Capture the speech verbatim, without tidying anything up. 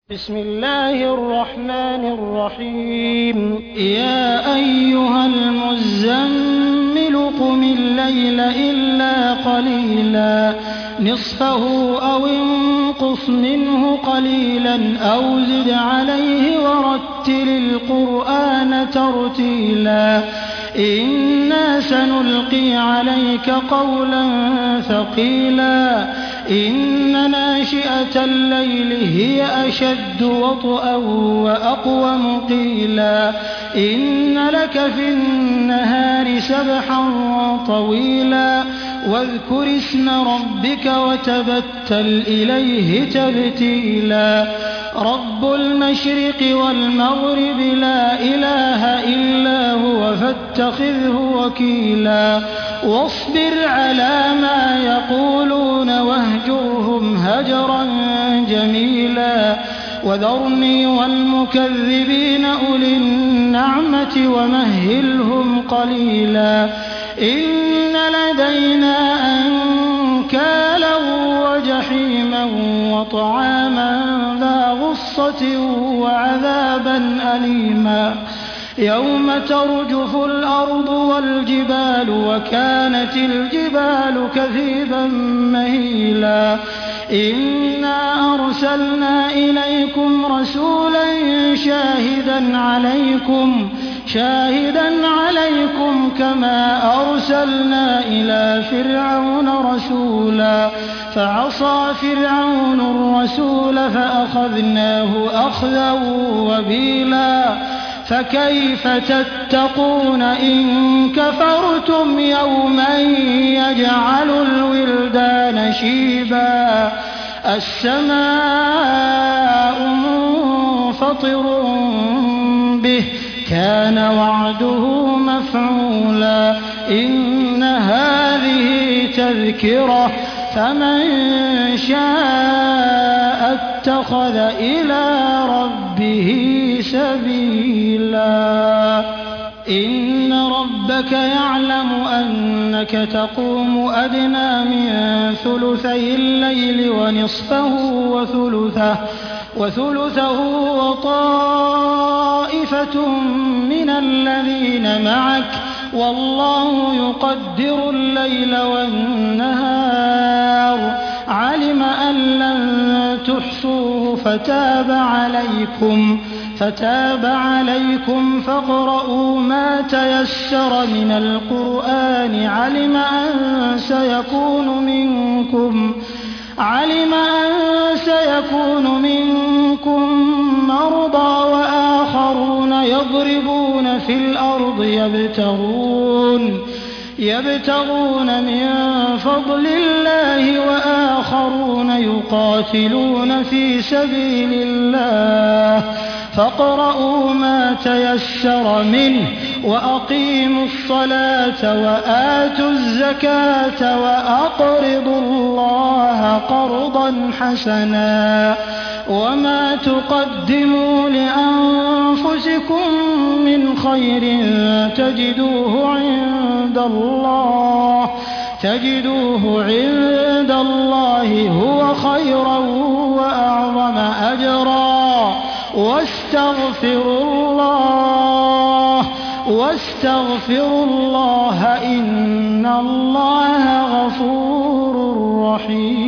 بسم الله الرحمن الرحيم يا أيها المزمل قم الليل إلا قليلا نصفه أو انقص منه قليلا أو زد عليه ورتل القرآن ترتيلا إنا سنلقي عليك قولا ثقيلا إن ناشئة الليل هي أشد وطئا وأقوم قيلا إن لك في النهار سبحا طويلا واذكر اسم ربك وتبتل إليه تبتيلا رب المشرق والمغرب لا إله إلا هو فاتخذه وكيلا واصبر على ما يقولون واهجرهم هجرا جميلا وذرني والمكذبين أولي النعمة ومهلهم قليلا إن لدينا أنكالا وجحيما وطعاما ذا غصة وعذابا أليما يوم ترجف الأرض والجبال وكانت الجبال كثيبا مهيلا إنا أرسلنا إليكم رسولا شاهدا عليكم شاهدا عليكم كما أرسلنا إلى فرعون رسولا فعصى فرعون الرسول فأخذناه أخذا وبيلا فكيف تتقون إن كفرتم يوما يجعل الولدان شيبا السماء منفطر به كان وعده مفعولا إن هذه تذكرة فمن شاء اتخذ إلى ربه سبيلا إن ربك يعلم أنك تقوم أدنى من ثلثي الليل ونصفه وثلثه وثلثه وطائفة من الذين معك والله يقدر الليل والنهار علم أن لن تحصوه فتاب عليكم فتاب عليكم فاقرؤوا ما تيسر من القرآن علم أن سيكون منكم علم أن سيكون منكم مرضى وآخرون يضربون في الأرض يبتغون يبتغون من فضل الله وآخرون يقاتلون في سبيل الله فاقرؤوا ما تيسر منه وأقيموا الصلاة وآتوا الزكاة وأقرضوا الله قرضا حسنا وما تقدموا لأنفسكم من خير تجدوه عند الله تجدوه عند الله هو خيرا وأعظم أجرا واستغفروا الله واستغفروا الله إن الله غفور رحيم